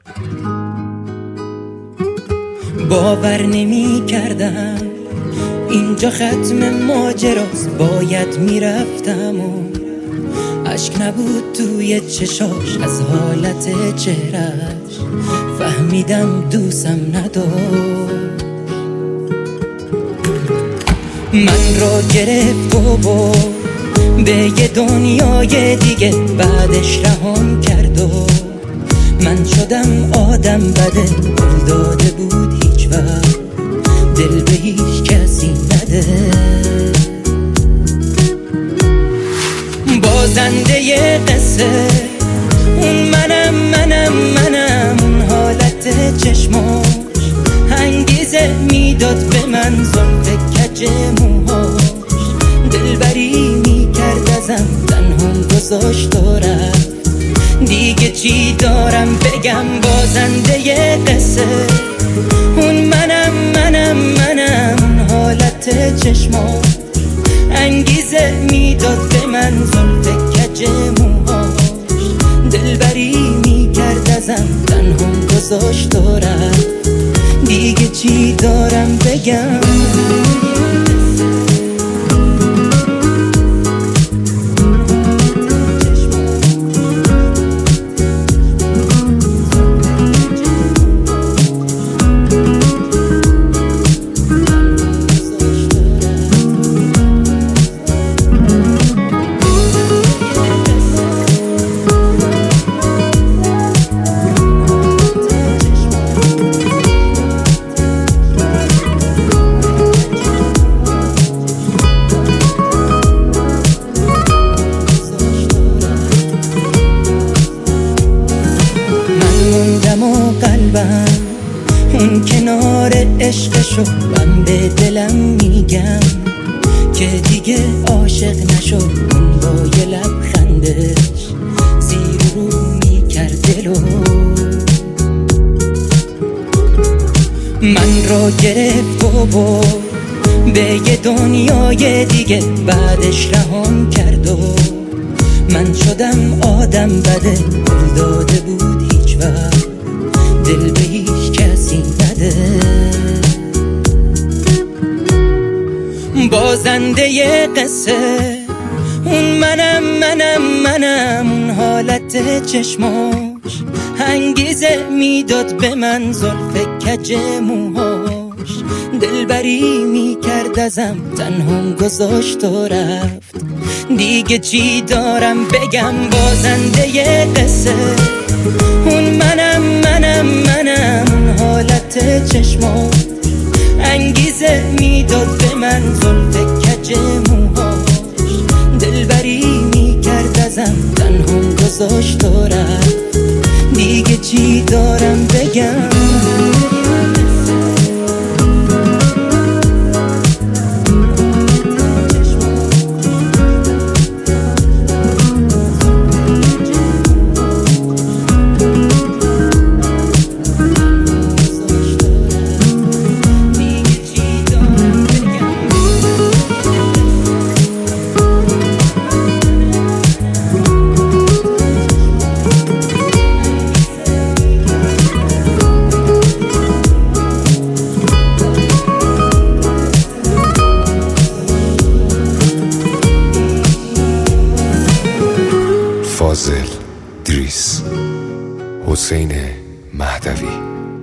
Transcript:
باور نمی کردم اینجا ختم ماجراست، باید میرفتم و اشک نبود توی چشاش، از حالت چهرش فهمیدم دوستم نداشت. من را گرفت و برد به یه دنیای دیگه، بعدش رهام کرد و من شدم آدم بده. دل داده بود هیچ وقت دل به هیچ کسی نده. بازنده ی قصه اون منم اون حالت چشماش انگیزه میداد به من، زلف کج موهاش دلبری میکرد ازم، تنهام گذاشت و رفت. دیگه چی دارم بگم؟ بازنده ی قصه اون منم اون حالت چشماش انگیزه میداد به من، زلف کج موهاش دلبری میکرد ازم، تنهام گذاشت و رفت. دیگه چی دارم بگم؟ اون کنار عشقشو من به دلم میگم که دیگه عاشق نشو. اون با یه لبخندش زیر رو میکرد دلو. من را گرفت و برد به یه دنیای دیگه، بعدش رهام کرد و من شدم آدم بده. دل داده بود هیچ وقت دل به هیچ کسی نده. بازنده ی قصه اون منم اون حالت چشماش انگیزه میداد به من، زلف کج موهاش دلبری میکرد ازم، تنهام گذاشت و رفت. دیگه چی دارم بگم؟ بازنده ی قصه اون منم اون حالت چشماش انگیزه میداد به من، زلف کج موهاش دلبری میکرد ازم، تنهام گذاشت و رفت. دیگه چی دارم بگم؟ فاضل دریس، حسین مهدوی.